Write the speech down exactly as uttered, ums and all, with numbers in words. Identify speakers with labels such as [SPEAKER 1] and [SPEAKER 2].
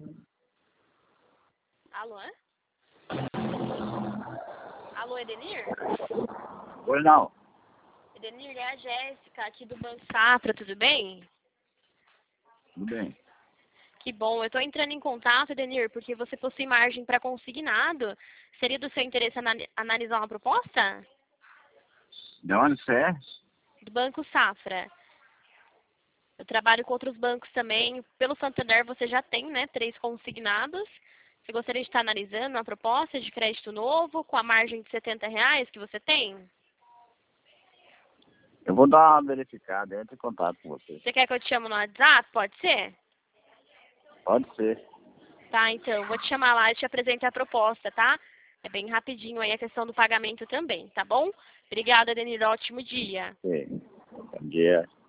[SPEAKER 1] Alô? Alô, Edenir?
[SPEAKER 2] Oi, não.
[SPEAKER 1] Edenir, é a Jéssica, aqui do Banco Safra, tudo bem?
[SPEAKER 2] Tudo bem.
[SPEAKER 1] Que bom, eu estou entrando em contato, Edenir, porque você possui margem para consignado. Seria do seu interesse anali- analisar uma proposta?
[SPEAKER 2] De onde você é?
[SPEAKER 1] Do Banco Safra. Eu trabalho com outros bancos também. Pelo Santander você já tem, né, três consignados. Você gostaria de estar analisando uma proposta de crédito novo com a margem de setenta reais que você tem?
[SPEAKER 2] Eu vou dar uma verificada, eu entro em contato com você.
[SPEAKER 1] Você quer que eu te chame no WhatsApp? Pode ser?
[SPEAKER 2] Pode ser.
[SPEAKER 1] Tá, então, vou te chamar lá e te apresentar a proposta, tá? É bem rapidinho aí a questão do pagamento também, tá bom? Obrigada, Denir. Ótimo dia.
[SPEAKER 2] Sim. Bom dia.